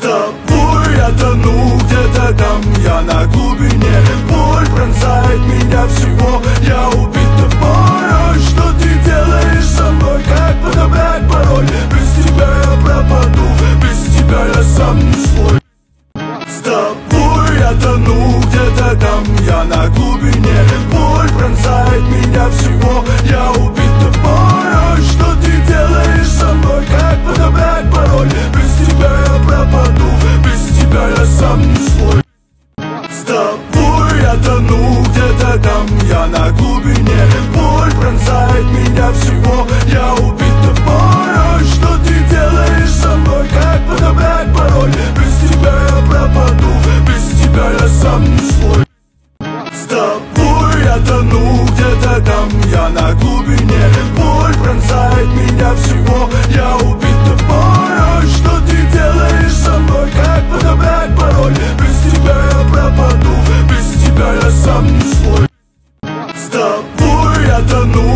тобой я тону где-то там, я на глубине. Боль пронзает меня всего, я убит тобой. Что ты делаешь со мной, как подобрать пароль? Без тебя я пропаду, без тебя я сам не свой. С тобой я тону где-то там, я на глубине. Боль пронзает меня всего, я убит тобой. Что ты делаешь со мной, как подобрать пароль? Без тебя я пропаду, без тебя я сам не свой. С тобой я тону где-то там, я на глубине. Боль пронзает меня всего, я убит тобой. Что ты делаешь со мной, как подобрать пароль? Без тебя я пропаду, без тебя я сам не свой. С тобой я тону где-то там, я на глубине. Боль пронзает меня всего, я убит тобой. Что ты делаешь со мной, как подобрать пароль? Без тебя я пропаду, без тебя я сам не свой. С тобой я тону